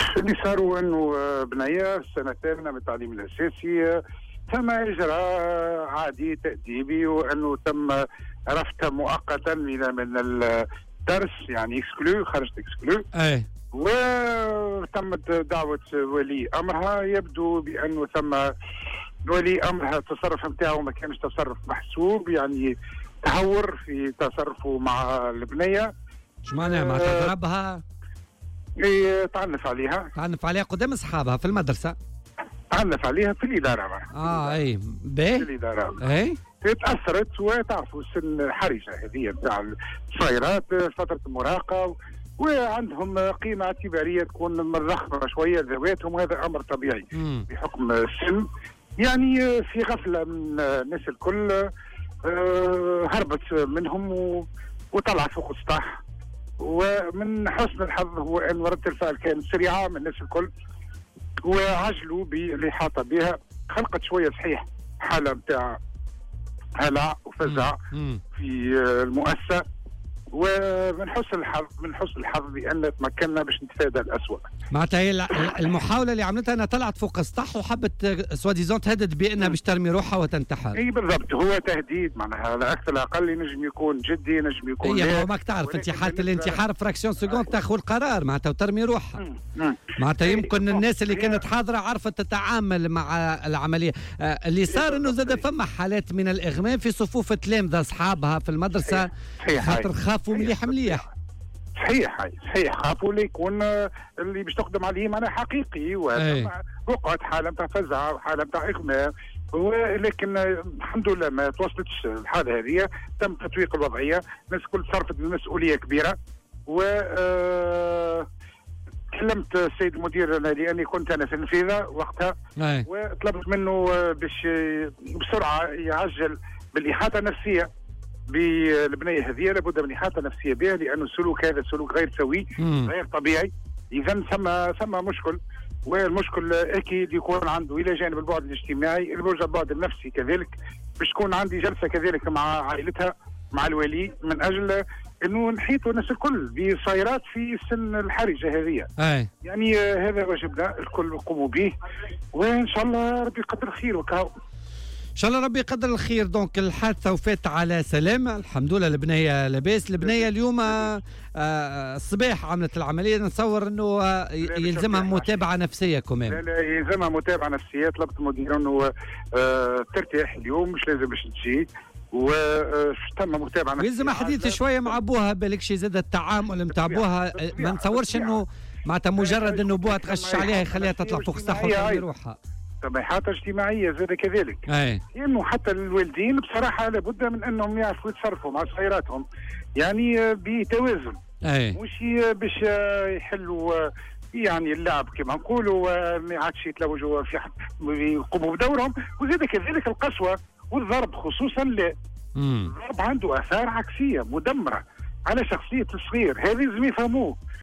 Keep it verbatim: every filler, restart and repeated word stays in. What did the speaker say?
اللي صاروا انه بنايا السنه الثامنه من التعليم الاساسي تم اجراء عادي تاديبي، وانه تم رفضها مؤقتا من من الدرس، يعني اكسكلو، خرجت اكسكلو. اي وتمت دعوه ولي امرها. يبدو بانه ثم ولي امرها التصرف نتاعو ما كانش تصرف محسوب، يعني تهور في تصرفه مع البنيه. شو معناها؟ ما تضربها؟ اي تعنف عليها. تعنف عليها قدام اصحابها في المدرسه؟ تعنف عليها في الاداره معها. اه اي باهي في الاداره. اي تاثرت، وتعرفوا السن الحرجه هذه نتاع الصغيرات، فتره المراهقه، وعندهم قيمه اعتباريه تكون مرخمه شويه ذواتهم، وهذا امر طبيعي مم. بحكم السن. يعني في غفله من الناس الكل هربت منهم وطلعت فوق السطح. ومن حسن الحظ هو ان ردة الفعل كانت سريعه من الناس الكل، وعجلوا بالاحاطه بها. خلقت شويه صحيح حاله نتاع هلع وفزع في المؤسسه، ومن حسن الحظ من حسن الحظ بان تمكنا باش نتفادى الاسوء. معناتها هي المحاوله اللي عملتها انها طلعت فوق السطح وحبت سواديزون تهدد بانها باش ترمي روحها وتنتحر. اي بالضبط، هو تهديد معناها لا اكثر لا اقل، ينجم يكون جدي، ينجم يكون اي. ماك تعرف انت حاله الانتحار فراكسيون سكوند تاخذ القرار معناتها وترمي روحها. معناتها يمكن الناس اللي كانت حاضره عرفت تتعامل مع العمليه. آه اللي صار انه زاد فما حالات من الاغماء في صفوف تلامذه اصحابها في المدرسه، خاطر خافوا مليح مليح. صحيح هاي صحيح، خافوا ليكون اللي باش تقدم عليه معناها حقيقي، وقعت حاله نتاع فزع وحاله نتاع اغماء، ولكن الحمد لله ما توصلتش الحاله هذه. تم تطويق الوضعيه، الناس الكل صرفت بمسؤوليه كبيره. و كلمت السيد المدير لاني كنت انا في النفيذه وقتها، وطلبت منه باش بسرعه يعجل بالاحاطه النفسيه بالبنيه هذه. لابد من احاطه نفسيه بها، لانه السلوك هذا سلوك غير سوي، غير طبيعي. اذا ثم ثم مشكل، والمشكل اكيد يكون عنده الى جانب البعد الاجتماعي البعد النفسي كذلك. باش تكون عندي جلسه كذلك مع عائلتها، مع الولي، من اجل انه نحيطوا الناس الكل بصايرات في السن الحرجه هذه. أي. يعني هذا واجبنا الكل يقوموا به، وان شاء الله ربي يقدر خير. وكاو ان شاء الله ربي يقدر الخير. دونك الحادثه وفات على سلامه الحمد لله. البنيه لاباس. البنيه اليوم آه الصباح عملت العمليه، نتصور انه آه يلزمها متابعه نفسيه كمان. لا لا يلزمها متابعه نفسيه. طلبت المدير انه آه ترتاح اليوم، مش لازم باش تجي، وتم متابعه نفسيه. يلزم حديث شويه مع ابوها، بالك شي زاد التعامل نتاع ابوها. ما نتصورش انه معناتها مجرد انه ابوها تغشش عليها يخليها تطلع فوق السطح وترمي روحها. سماحات اجتماعيه زاد كذلك. اي لانه حتى الوالدين بصراحه لابد من انهم يعرفوا يتصرفوا مع صغيراتهم، يعني بتوازن. اي مش باش يحلوا يعني اللعب كما نقولوا، ما عادش يتلوجوا في يقوموا بدورهم. وزاد كذلك القسوه والضرب خصوصا. لا الضرب عنده اثار عكسيه مدمره على شخصيه الصغير، هذه لازم يفهموه.